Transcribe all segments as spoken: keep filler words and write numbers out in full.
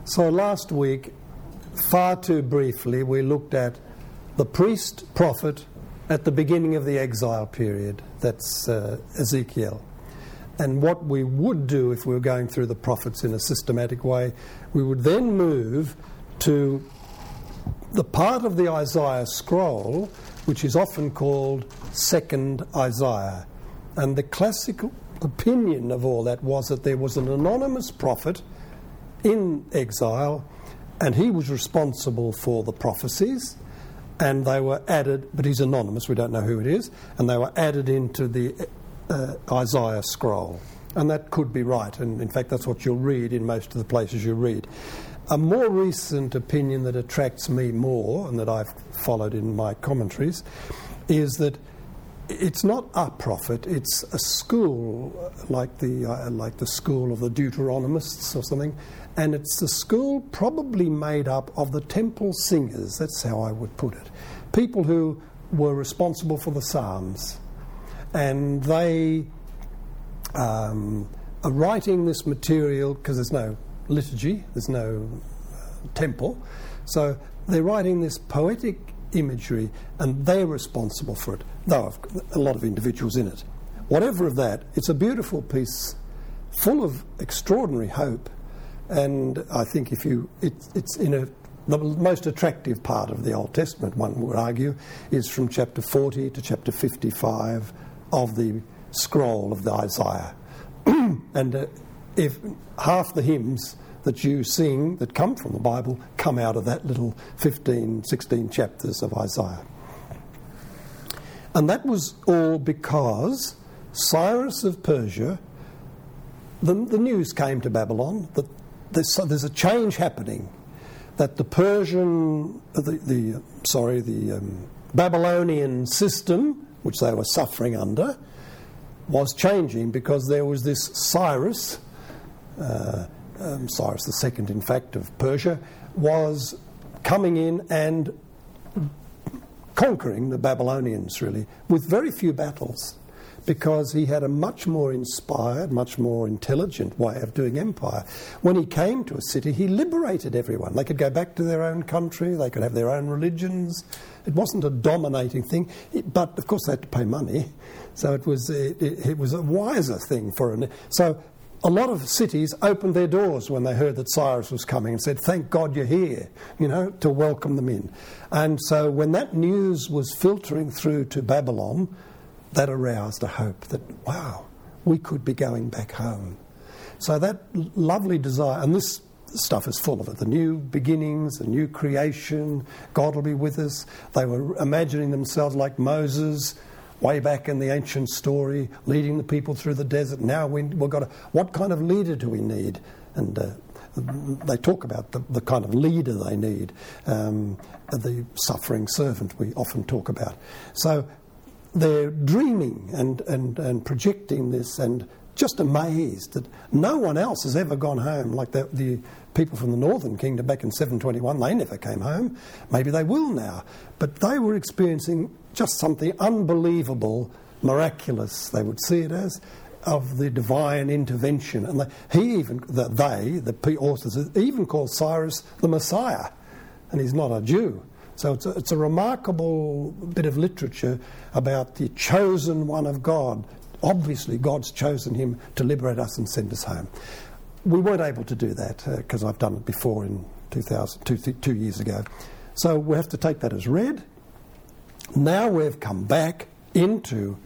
So last week, far too briefly, we looked at the priest prophet at the beginning of the exile period. That's uh, Ezekiel. And what we would do if we were going through the prophets in a systematic way, we would then move to the part of the Isaiah scroll which is often called Second Isaiah. And the classical opinion of all that was that there was an anonymous prophet in exile, and he was responsible for the prophecies, and they were added, but he's anonymous, we don't know who it is, and they were added into the uh, Isaiah scroll. And that could be right, and in fact that's what you'll read in most of the places you read. A more recent opinion that attracts me more, and that I've followed in my commentaries, is that it's not a prophet, it's a school, like the uh, like the school of the Deuteronomists or something, and it's a school probably made up of the temple singers, that's how I would put it. People who were responsible for the Psalms. And they um, are writing this material, because there's no liturgy, there's no uh, temple, so they're writing this poetic imagery, and they're responsible for it, though a lot of individuals in it. Whatever of that, it's a beautiful piece, full of extraordinary hope, and I think if you, it, it's in a, the most attractive part of the Old Testament, one would argue, is from chapter forty to chapter fifty-five of the scroll of the Isaiah. And uh, if half the hymns that you sing that come from the Bible come out of that little fifteen, sixteen chapters of Isaiah. And that was all because Cyrus of Persia, the, the news came to Babylon that there's, there's a change happening, that the Persian, the, the sorry, the um, Babylonian system, which they were suffering under, was changing because there was this Cyrus, uh, um, Cyrus the Second, in fact, of Persia, was coming in and conquering the Babylonians, really, with very few battles, because he had a much more inspired, much more intelligent way of doing empire. When he came to a city, he liberated everyone. They could go back to their own country, they could have their own religions. It wasn't a dominating thing, but of course they had to pay money, so it was it, it was a wiser thing for an. So a lot of cities opened their doors when they heard that Cyrus was coming and said, "Thank God you're here," you know, to welcome them in. And so when that news was filtering through to Babylon, that aroused a hope that, wow, we could be going back home. So that lovely desire, and this stuff is full of it, the new beginnings, the new creation, God will be with us. They were imagining themselves like Moses, way back in the ancient story, leading the people through the desert. Now we, we've got to, what kind of leader do we need? And uh, they talk about the, the kind of leader they need, um, the suffering servant we often talk about. So they're dreaming and, and, and projecting this, and just amazed that no one else has ever gone home. Like the, the people from the Northern Kingdom back in seven twenty-one, they never came home. Maybe they will now. But they were experiencing just something unbelievable, miraculous, they would see it as, of the divine intervention. And they, he even, the, they, the authors, even called Cyrus the Messiah, and he's not a Jew. So it's a, it's a remarkable bit of literature about the chosen one of God. Obviously, God's chosen him to liberate us and send us home. We weren't able to do that because uh, I've done it before in two thousand, two, th- two years ago. So we have to take that as read. Now we've come back into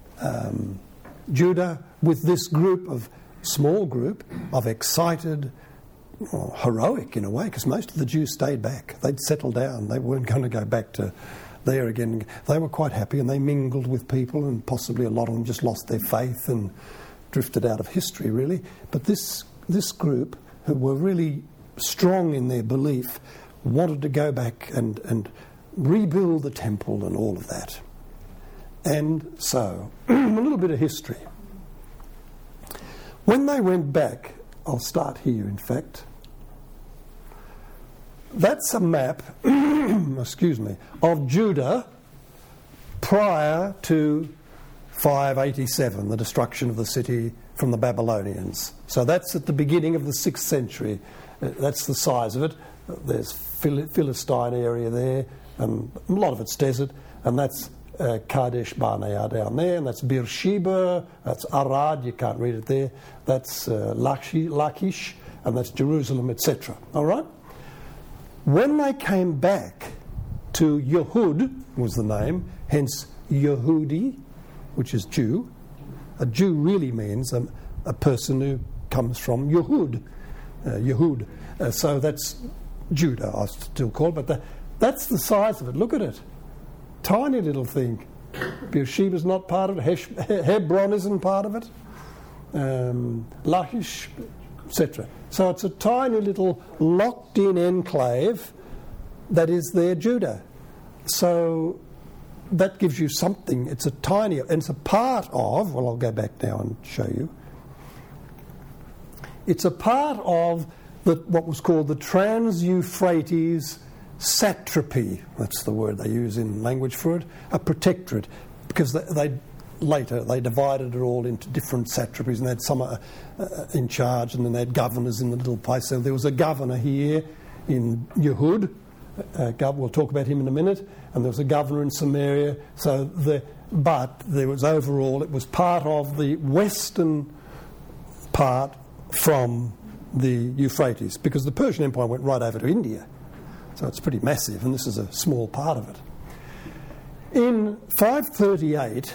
um, Judah with this group of, small group of excited, or heroic in a way, because most of the Jews stayed back. They'd settled down. They weren't going to go back to there again. They were quite happy, and they mingled with people, and possibly a lot of them just lost their faith and drifted out of history, really. But this this group, who were really strong in their belief, wanted to go back and, and rebuild the temple and all of that. And so, a little bit of history. When they went back, I'll start here, in fact. That's a map, excuse me, of Judah prior to five eighty-seven, the destruction of the city from the Babylonians. So that's at the beginning of the sixth century. Uh, that's the size of it. Uh, there's Phil- Philistine area there, and a lot of it's desert, and that's uh, Kadesh Barnea down there, and that's Beersheba, that's Arad, you can't read it there, that's uh, Lachish, Lachish, and that's Jerusalem, et cetera. All right? When they came back to Yehud, was the name, hence Yehudi, which is Jew. A Jew really means a, a person who comes from Yehud, uh, Yehud. Uh, so that's Judah, I still call it, but the, that's the size of it. Look at it. Tiny little thing. Beersheba's not part of it. Hesh, Hebron isn't part of it. Um, Lachish, et cetera. So it's a tiny little locked-in enclave that is their Judah. So that gives you something. It's a tiny, and it's a part of, well, I'll go back now and show you. It's a part of the, what was called the Trans-Euphrates satrapy. That's the word they use in language for it, a protectorate, because they, they later they divided it all into different satrapies, and they had some uh, uh, in charge, and then they had governors in the little place. So there was a governor here in Yehud. Uh, we'll talk about him in a minute. And there was a governor in Samaria. So the, but there was overall, it was part of the western part from the Euphrates, because the Persian Empire went right over to India. So it's pretty massive, and this is a small part of it. In five thirty-eight,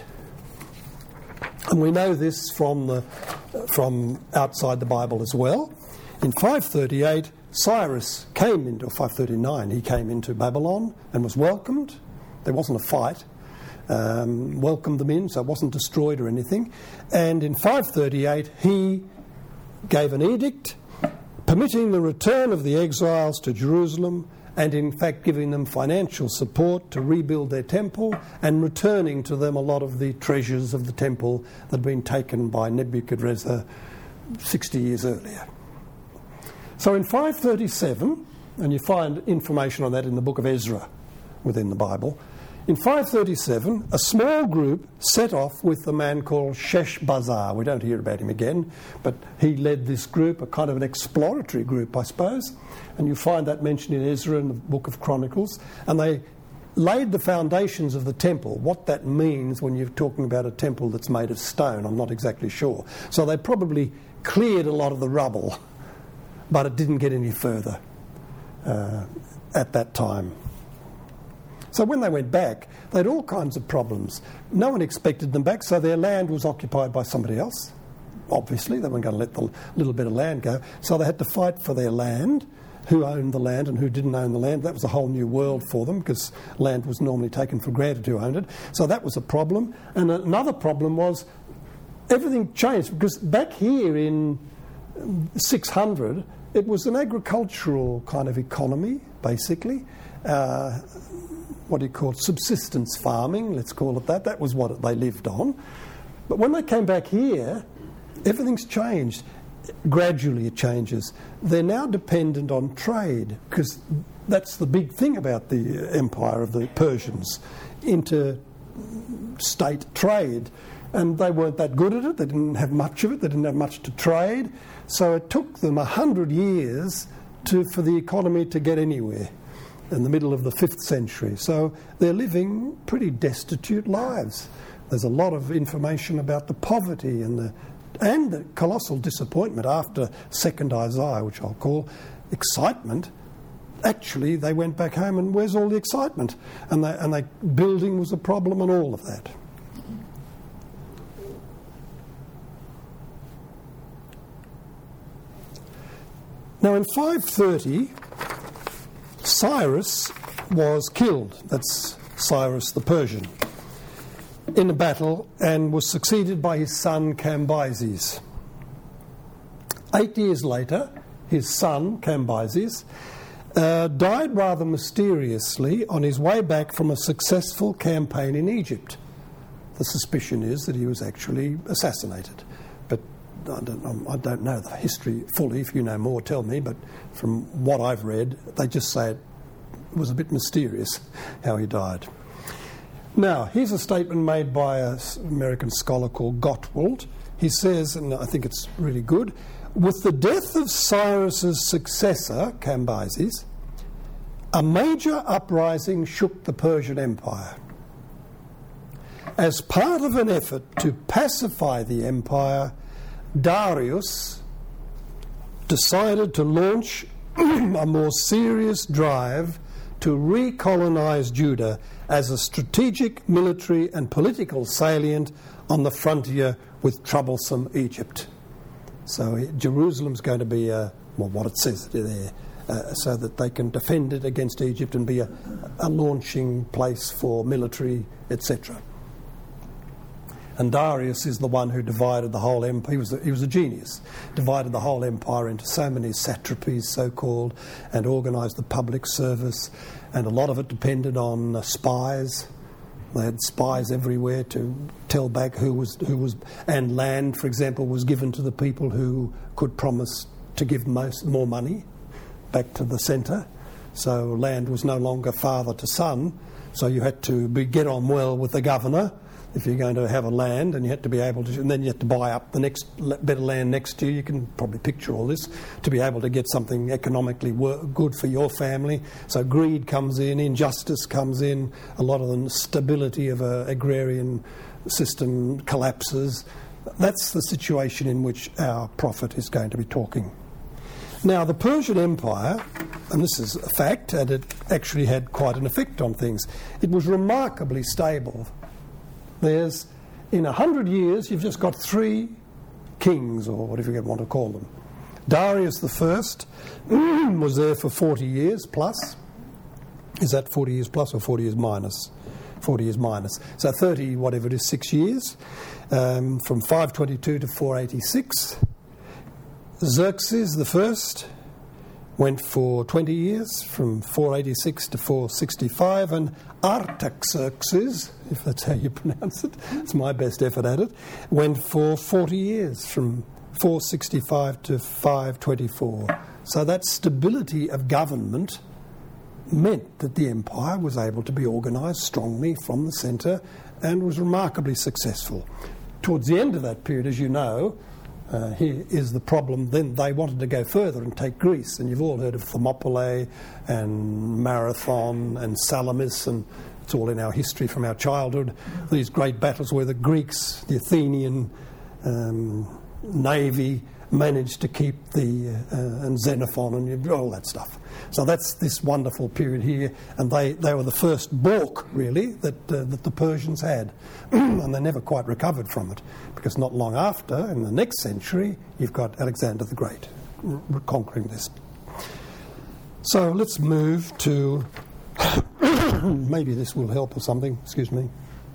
and we know this from the from outside the Bible as well, in five thirty-eight, Cyrus came into, five thirty-nine, he came into Babylon and was welcomed. There wasn't a fight. Um, welcomed them in, so it wasn't destroyed or anything. And in five thirty-eight, he gave an edict permitting the return of the exiles to Jerusalem, and in fact giving them financial support to rebuild their temple, and returning to them a lot of the treasures of the temple that had been taken by Nebuchadnezzar sixty years earlier. So in five thirty-seven, and you find information on that in the book of Ezra within the Bible, in five thirty-seven, a small group set off with a man called Sheshbazzar. We don't hear about him again, but he led this group, a kind of an exploratory group, I suppose. And you find that mentioned in Ezra and the book of Chronicles. And they laid the foundations of the temple. What that means when you're talking about a temple that's made of stone, I'm not exactly sure. So they probably cleared a lot of the rubble, but it didn't get any further uh, at that time. So when they went back, they had all kinds of problems. No one expected them back, so their land was occupied by somebody else. Obviously, they weren't going to let the little bit of land go. So they had to fight for their land, who owned the land and who didn't own the land. That was a whole new world for them, because land was normally taken for granted who owned it. So that was a problem. And another problem was everything changed, because back here in six hundred, it was an agricultural kind of economy, basically. Uh, what do you call it? Subsistence farming, let's call it that. That was what they lived on. But when they came back here, everything's changed. Gradually it changes. They're now dependent on trade, because that's the big thing about the empire of the Persians, interstate trade. And they weren't that good at it. They didn't have much of it. They didn't have much to trade. So it took them a hundred years to, for the economy to get anywhere in the middle of the fifth century. So they're living pretty destitute lives. There's a lot of information about the poverty and the and the colossal disappointment after Second Isaiah, which I'll call excitement. Actually, they went back home, and where's all the excitement? And they, and they, building was a problem, and all of that. Now, in five thirty, Cyrus was killed. That's Cyrus the Persian, in a battle, and was succeeded by his son Cambyses. Eight years later, his son Cambyses uh, died rather mysteriously on his way back from a successful campaign in Egypt. The suspicion is that he was actually assassinated, but I don't, I don't know the history fully. If you know more, tell me, but from what I've read, they just say it was a bit mysterious how he died. Now, here's a statement made by an American scholar called Gottwald. He says, and I think it's really good, with the death of Cyrus's successor, Cambyses, a major uprising shook the Persian Empire. As part of an effort to pacify the empire, Darius decided to launch a more serious drive to recolonize Judah as a strategic military and political salient on the frontier with troublesome Egypt. So Jerusalem's going to be, a, well, what it says there, uh, so that they can defend it against Egypt and be a, a launching place for military, et cetera. And Darius is the one who divided the whole empire. He was a, he was a genius. Divided the whole empire into so many satrapies, so-called, and organised the public service. And a lot of it depended on uh, spies. They had spies everywhere to tell back who was who was. And land, for example, was given to the people who could promise to give most more money back to the centre. So land was no longer father to son. So you had to be, get on well with the governor if you're going to have a land, and you had to be able to, and then you had to buy up the next better land next to you. You can probably picture all this, to be able to get something economically work, good for your family. So greed comes in, injustice comes in, a lot of the stability of an agrarian system collapses. That's the situation in which our prophet is going to be talking. Now, the Persian Empire, and this is a fact, and it actually had quite an effect on things, it was remarkably stable. There's, in a hundred years, you've just got three kings, or whatever you want to call them. Darius the First was there for forty years plus. Is that forty years plus or forty years minus? forty years minus. So thirty, whatever it is, six years, um, from five twenty-two to four eighty-six. Xerxes the First went for twenty years, from four eighty-six to four sixty-five, and Artaxerxes, if that's how you pronounce it, it's my best effort at it, went for forty years, from four sixty-five to five twenty-four. So that stability of government meant that the empire was able to be organised strongly from the centre and was remarkably successful. Towards the end of that period, as you know, Uh, here is the problem. Then they wanted to go further and take Greece, and you've all heard of Thermopylae and Marathon and Salamis, and it's all in our history from our childhood. These great battles where the Greeks, the Athenian um, navy, managed to keep the uh, and Xenophon and all that stuff. So that's this wonderful period here, and they, they were the first balk, really, that uh, that the Persians had, and they never quite recovered from it, because not long after, in the next century, you've got Alexander the Great r- conquering this. So let's move to maybe this will help or something. Excuse me.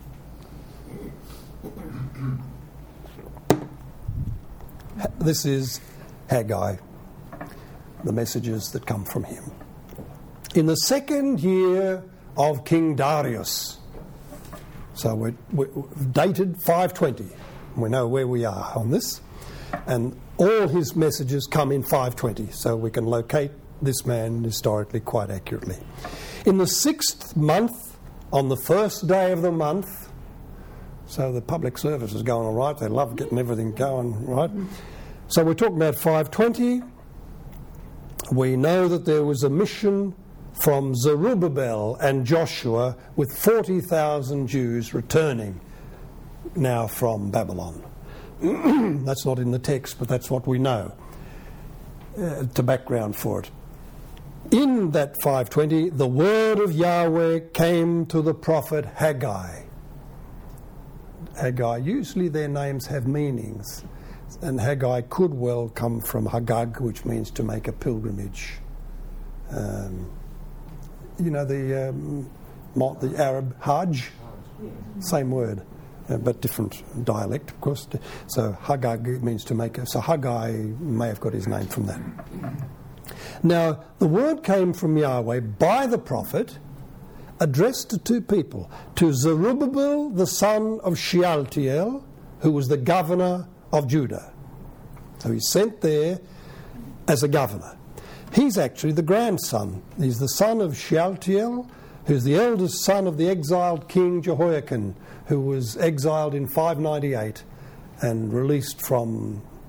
This is Haggai, the messages that come from him. In the second year of King Darius, so we're, we're dated five twenty, we know where we are on this, and all his messages come in five twenty, so we can locate this man historically quite accurately. In the sixth month, on the first day of the month, so the public service is going all right, they love getting everything going right. So we're talking about five twenty. We know that there was a mission from Zerubbabel and Joshua with forty thousand Jews returning now from Babylon. That's not in the text, but that's what we know uh, to background for it. In that five twenty, the word of Yahweh came to the prophet Haggai. Haggai, usually their names have meanings. And Haggai could well come from Hagag, which means to make a pilgrimage. Um, you know, the um, the Arab Hajj, same word, uh, but different dialect, of course. So Hagag means to make a... So Haggai may have got his name from that. Now, the word came from Yahweh by the prophet, addressed to two people. To Zerubbabel, the son of Shealtiel, who was the governor of Judah. So he's sent there as a governor. He's actually the grandson. He's the son of Shealtiel, who's the eldest son of the exiled king Jehoiakim, who was exiled in five ninety-eight and released from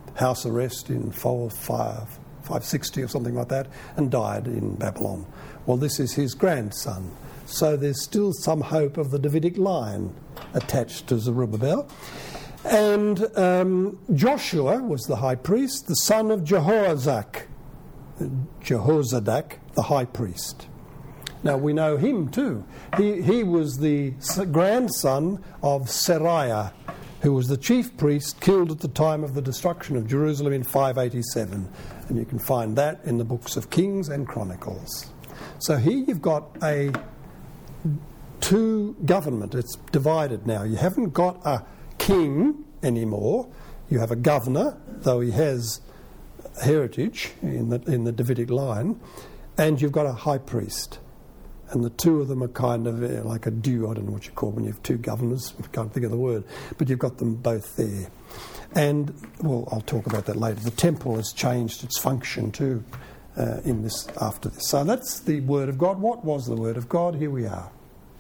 house arrest in five sixty or something like that, and died in Babylon. Well, this is his grandson. So there's still some hope of the Davidic line attached to Zerubbabel. And um, Joshua was the high priest, the son of Jehozadak, Jehozadak, the high priest. Now, we know him too. He, he was the grandson of Seraiah, who was the chief priest killed at the time of the destruction of Jerusalem in five eighty-seven. And you can find that in the books of Kings and Chronicles. So here you've got a two government. It's divided now. You haven't got a king anymore. You have a governor, though he has heritage in the in the Davidic line, and you've got a high priest. And the two of them are kind of uh, like a duo. I don't know what you call when you have two governors. I can't think of the word. But you've got them both there. And, well, I'll talk about that later. The temple has changed its function too uh, in this after this. So that's the Word of God. What was the Word of God? Here we are.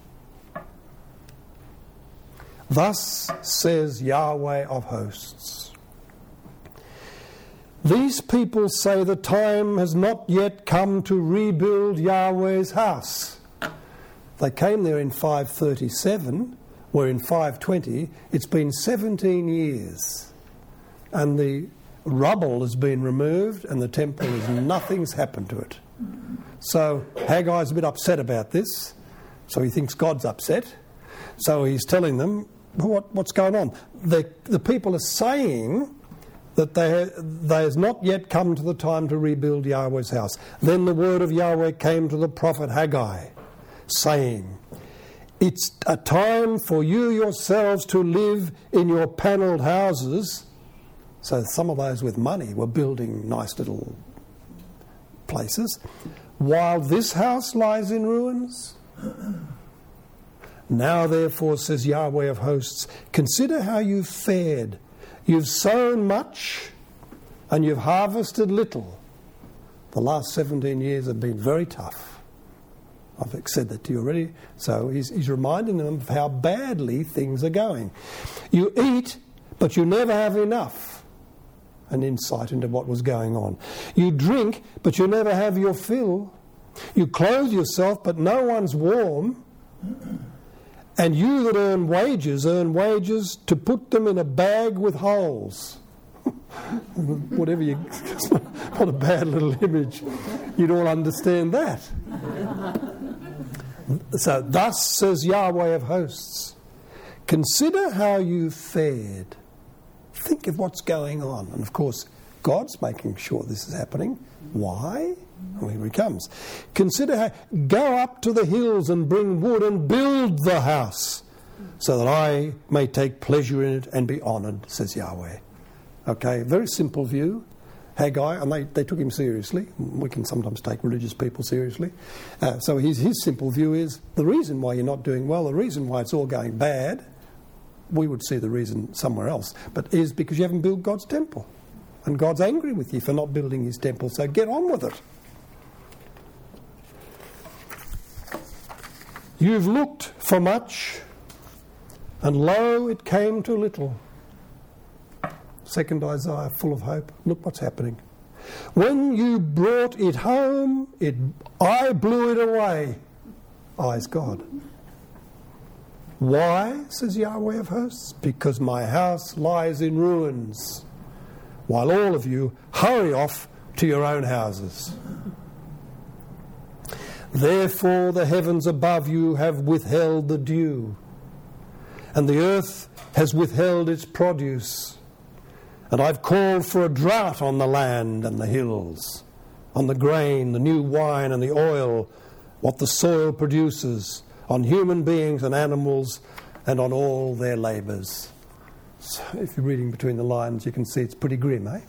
Thus says Yahweh of hosts. These people say the time has not yet come to rebuild Yahweh's house. They came there in five thirty-seven, we're in five twenty. It's been seventeen years. And the rubble has been removed and the temple is nothing's happened to it. So Haggai's a bit upset about this. So he thinks God's upset. So he's telling them, what, what's going on? The, the people are saying that they, they has not yet come to the time to rebuild Yahweh's house. Then the word of Yahweh came to the prophet Haggai, saying, it's a time for you yourselves to live in your panelled houses. So some of those with money were building nice little places, while this house lies in ruins. Now therefore, says Yahweh of hosts, consider how you've fared. You've sown much and you've harvested little. The last seventeen years have been very tough. I've said that to you already. So he's, he's reminding them of how badly things are going. You eat, but you never have enough. An insight into what was going on. You drink, but you never have your fill. You clothe yourself, but no one's warm. And you that earn wages, earn wages to put them in a bag with holes. Whatever you... What a bad little image. You'd all understand that. So, thus says Yahweh of hosts, consider how you fared. Think of what's going on. And of course, God's making sure this is happening. Why? Well, here he comes. Consider how, go up to the hills and bring wood and build the house, so that I may take pleasure in it and be honoured, says Yahweh. Okay, very simple view. Haggai, and they, they took him seriously. We can sometimes take religious people seriously. Uh, so his, his simple view is, the reason why you're not doing well, the reason why it's all going bad, we would see the reason somewhere else, but is because you haven't built God's temple. And God's angry with you for not building his temple, so get on with it. You've looked for much, and lo, it came to little. Second Isaiah, full of hope. Look what's happening. When you brought it home, it I blew it away. I is God. Why, says Yahweh of hosts? Because my house lies in ruins, while all of you hurry off to your own houses. Therefore the heavens above you have withheld the dew, and the earth has withheld its produce. And I've called for a drought on the land and the hills, on the grain, the new wine and the oil, what the soil produces, on human beings and animals, and on all their labours. So if you're reading between the lines, you can see it's pretty grim, eh?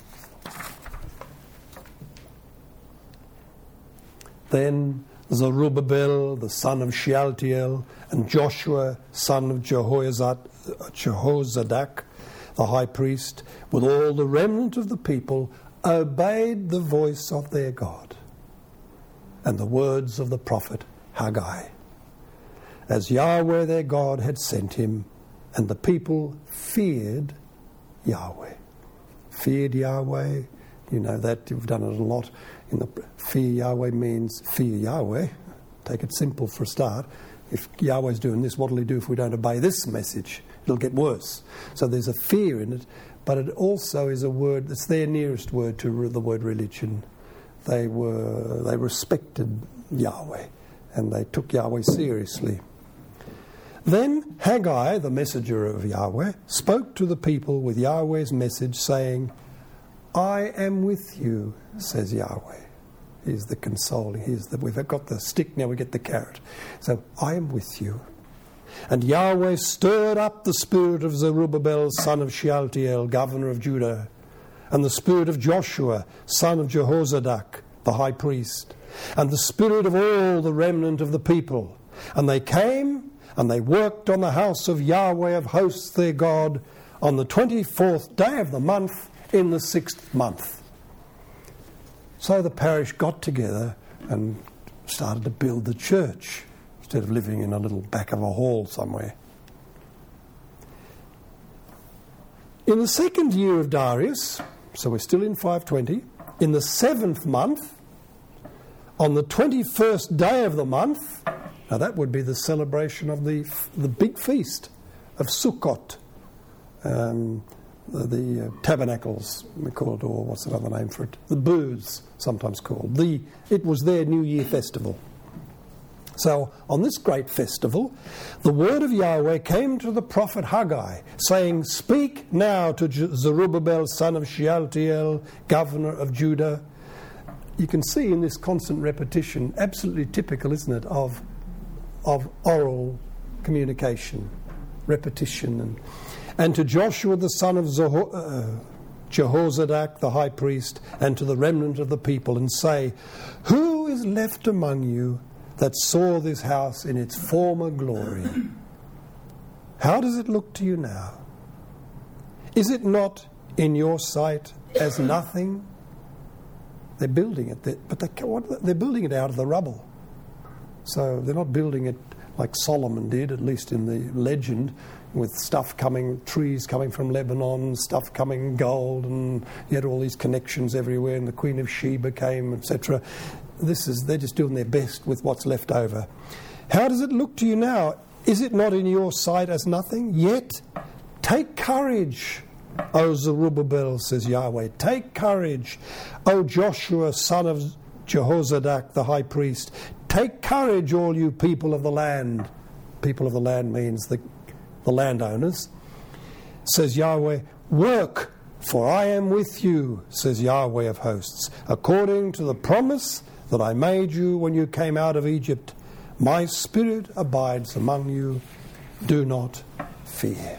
Then Zerubbabel, the son of Shealtiel, and Joshua, son of Jehozadak, Jehozadak, the high priest, with all the remnant of the people, obeyed the voice of their God and the words of the prophet Haggai, as Yahweh their God had sent him, and the people feared Yahweh. feared Yahweh. You know that, you've done it a lot. In the fear Yahweh means fear Yahweh. Take it simple for a start. If Yahweh's doing this, what will he do if we don't obey this message? It'll get worse. So there's a fear in it, but it also is a word, it's their nearest word to the word religion. They were, they respected Yahweh, and they took Yahweh seriously. Then Haggai, the messenger of Yahweh, spoke to the people with Yahweh's message, saying, I am with you, says Yahweh. He's the consoling. He's the, we've got the stick, now we get the carrot. So, I am with you. And Yahweh stirred up the spirit of Zerubbabel, son of Shealtiel, governor of Judah, and the spirit of Joshua, son of Jehozadak, the high priest, and the spirit of all the remnant of the people. And they came and they worked on the house of Yahweh of hosts their God on the twenty-fourth day of the month in the sixth month. So the parish got together and started to build the church instead of living in a little back of a hall somewhere. In the second year of Darius, so we're still in five twenty, in the seventh month, on the twenty-first day of the month, now that would be the celebration of the the big feast of Sukkot, um, the, the uh, tabernacles, we call it, or what's another name for it? The booths, sometimes called. The it was their New Year festival. So on this great festival, the word of Yahweh came to the prophet Haggai, saying, Speak now to Zerubbabel, son of Shealtiel, governor of Judah. You can see in this constant repetition, absolutely typical, isn't it, of of oral communication, repetition. And, and to Joshua the son of Zeho- uh, Jehozadak, the high priest, and to the remnant of the people, and say, Who is left among you that saw this house in its former glory? How does it look to you now? Is it not in your sight as nothing? They're building it, they're, but they, what, they're building it out of the rubble. So they're not building it like Solomon did, at least in the legend, with stuff coming, trees coming from Lebanon, stuff coming gold, and you had all these connections everywhere, and the Queen of Sheba came, et cetera. This is, they're just doing their best with what's left over. How does it look to you now? Is it not in your sight as nothing? Yet take courage, O Zerubbabel, says Yahweh. Take courage, O Joshua, son of Jehozadak, the high priest. Take courage, all you people of the land. People of the land means the, the landowners. Says Yahweh, work, for I am with you, says Yahweh of hosts, according to the promise that I made you when you came out of Egypt. My spirit abides among you. Do not fear.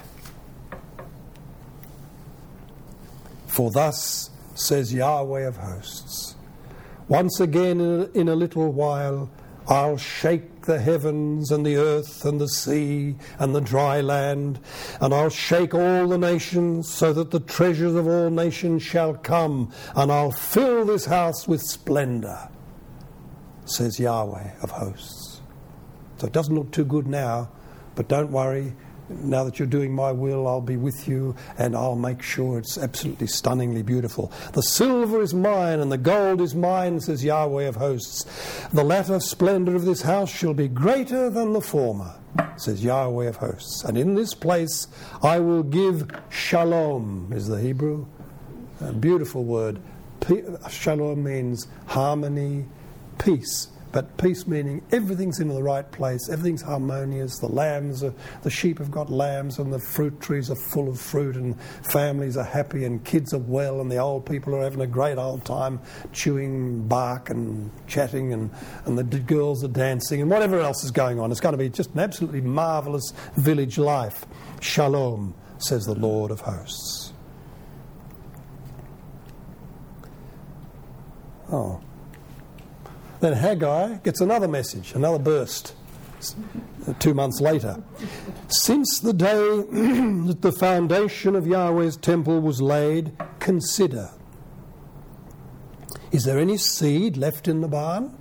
For thus says Yahweh of hosts, once again in a, in a little while I'll shake the heavens and the earth and the sea and the dry land, and I'll shake all the nations so that the treasures of all nations shall come, and I'll fill this house with splendour, says Yahweh of hosts. So it doesn't look too good now, but don't worry. Now that you're doing my will, I'll be with you, and I'll make sure it's absolutely stunningly beautiful. The silver is mine, and the gold is mine, says Yahweh of hosts. The latter splendour of this house shall be greater than the former, says Yahweh of hosts. And in this place I will give shalom, is the Hebrew. A beautiful word. Shalom means harmony, peace. But peace meaning everything's in the right place, everything's harmonious, the lambs, are, the sheep have got lambs, and the fruit trees are full of fruit, and families are happy, and kids are well, and the old people are having a great old time chewing bark and chatting, and, and the d- girls are dancing, and whatever else is going on. It's going to be just an absolutely marvellous village life. Shalom, says the Lord of hosts. Oh. Then Haggai gets another message, another burst, two months later. Since the day that the foundation of Yahweh's temple was laid, consider. Is there any seed left in the barn?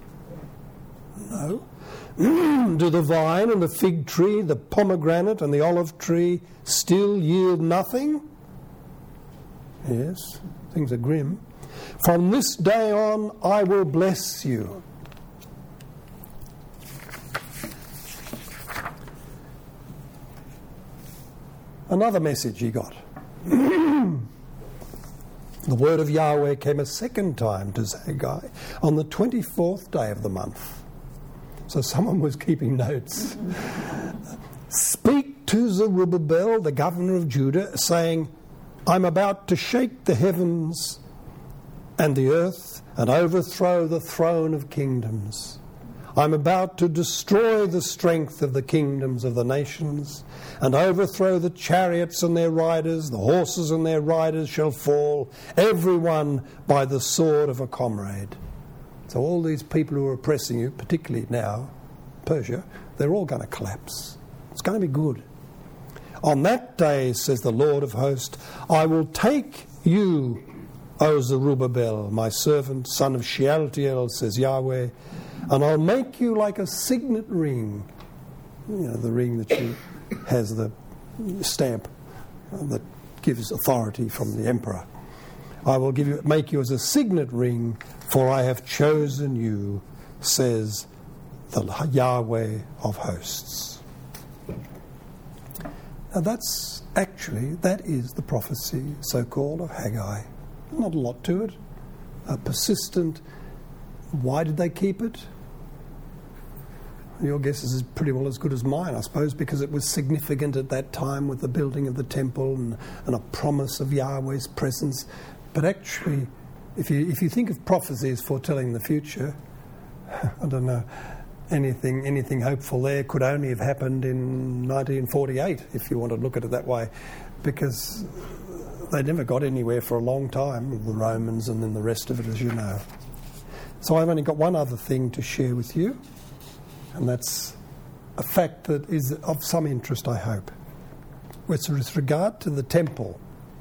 No. Do the vine and the fig tree, the pomegranate and the olive tree still yield nothing? Yes, things are grim. From this day on, I will bless you. Another message he got. The word of Yahweh came a second time to Haggai on the twenty-fourth day of the month. So someone was keeping notes. Speak to Zerubbabel, the governor of Judah, saying, I'm about to shake the heavens and the earth and overthrow the throne of kingdoms. I'm about to destroy the strength of the kingdoms of the nations and overthrow the chariots and their riders. The horses and their riders shall fall, every one by the sword of a comrade. So all these people who are oppressing you, particularly now, Persia, they're all going to collapse. It's going to be good. On that day, says the Lord of hosts, I will take you, O Zerubbabel, my servant, son of Shealtiel, says Yahweh, and I'll make you like a signet ring. You know, the ring that you, has the stamp that gives authority from the emperor. I will give you, make you as a signet ring, for I have chosen you, says the Yahweh of hosts. Now that's actually, that is the prophecy, so-called, of Haggai. Not a lot to it. A persistent. Why did they keep it? Your guess is pretty well as good as mine, I suppose, because it was significant at that time with the building of the temple and, and a promise of Yahweh's presence. But actually, if you if you think of prophecy as foretelling the future, I don't know, anything anything hopeful there could only have happened in nineteen forty-eight, if you want to look at it that way, because they never got anywhere for a long time, the Romans and then the rest of it, as you know. So I've only got one other thing to share with you, and that's a fact that is of some interest, I hope. With regard to the temple.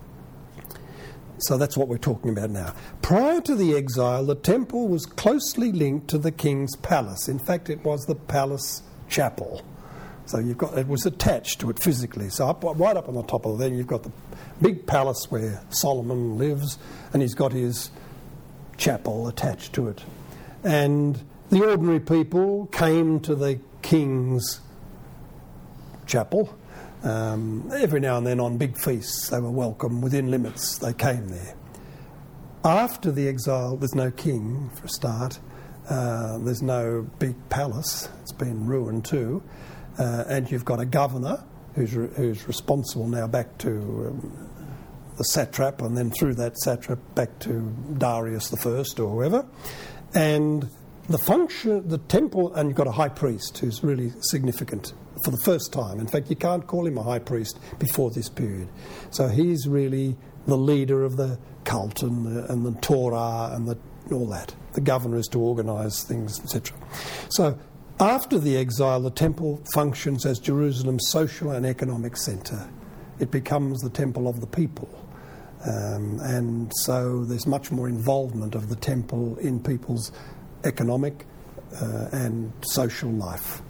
So that's what we're talking about now. Prior to the exile, the temple was closely linked to the king's palace. In fact, it was the palace chapel. So you've got it was attached to it physically. So up, right up on the top of it, then you've got the big palace where Solomon lives, and he's got his chapel attached to it. And the ordinary people came to the king's chapel. Um, every now and then on big feasts they were welcome within limits. They came there. After the exile, there's no king for a start. Uh, there's no big palace. It's been ruined too. Uh, and you've got a governor who's re- who's responsible now back to um, the satrap, and then through that satrap back to Darius the First or whoever. And the function, the temple, and you've got a high priest who's really significant for the first time. In fact, you can't call him a high priest before this period. So he's really the leader of the cult and the, and the Torah and the, all that. The governor is to organise things, et cetera. So after the exile, the temple functions as Jerusalem's social and economic centre. It becomes the temple of the people. Um, and so there's much more involvement of the temple in people's economic uh, and social life.